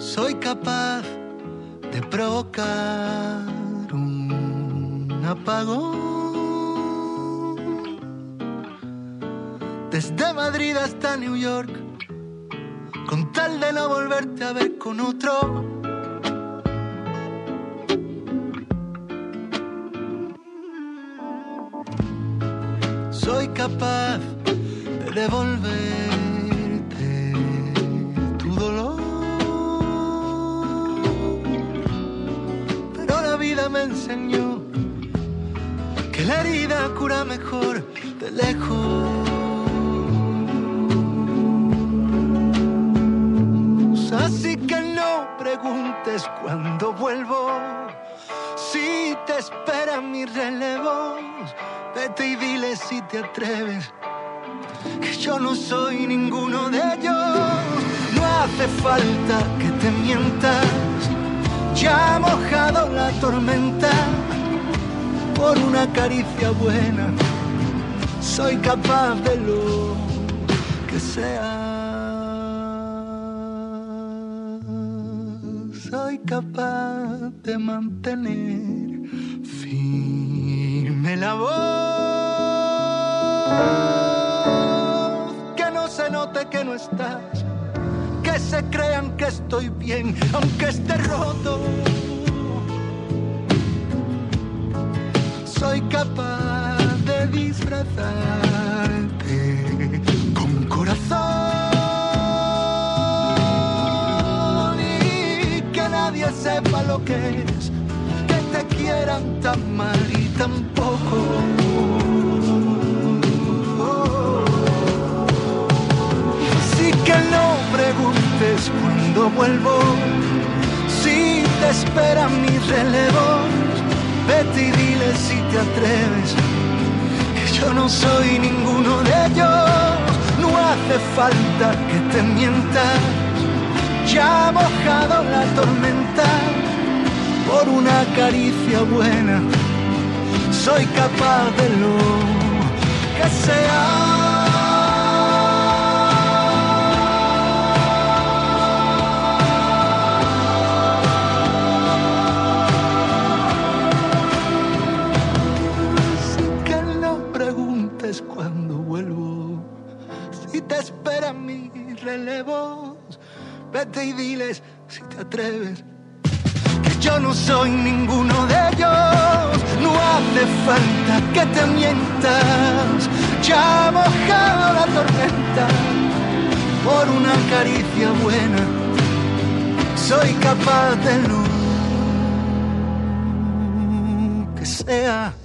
Soy capaz de provocar un apagón. Desde Madrid hasta New York, con tal de no volverte a ver con otro. Soy capaz de devolverte tu dolor, pero la vida me enseñó que la herida cura mejor de lejos. Así que no preguntes cuándo vuelvo, si te espera mi relevo. Vete y dile si te atreves, que yo no soy ninguno de ellos. No hace falta que te mientas, ya ha mojado la tormenta. Por una caricia buena, soy capaz de lo que sea. Soy capaz de mantener firme la voz, que no se note que no estás, que se crean que estoy bien, aunque esté roto. Soy capaz de disfrazarte con corazón y que nadie sepa lo que es que te quieran tan mal y tan poco. Así que no preguntes cuándo vuelvo, si te esperan mis relevos. Vete y dile si te atreves, que yo no soy ninguno de ellos. No hace falta que te mientas, ya ha mojado la tormenta. Por una caricia buena, soy capaz de lo que sea. Cuando vuelvo, si te esperan mis relevos, vete y diles si te atreves, que yo no soy ninguno de ellos. No hace falta que te mientas, ya ha mojado la tormenta. Por una caricia buena, soy capaz de lo que sea.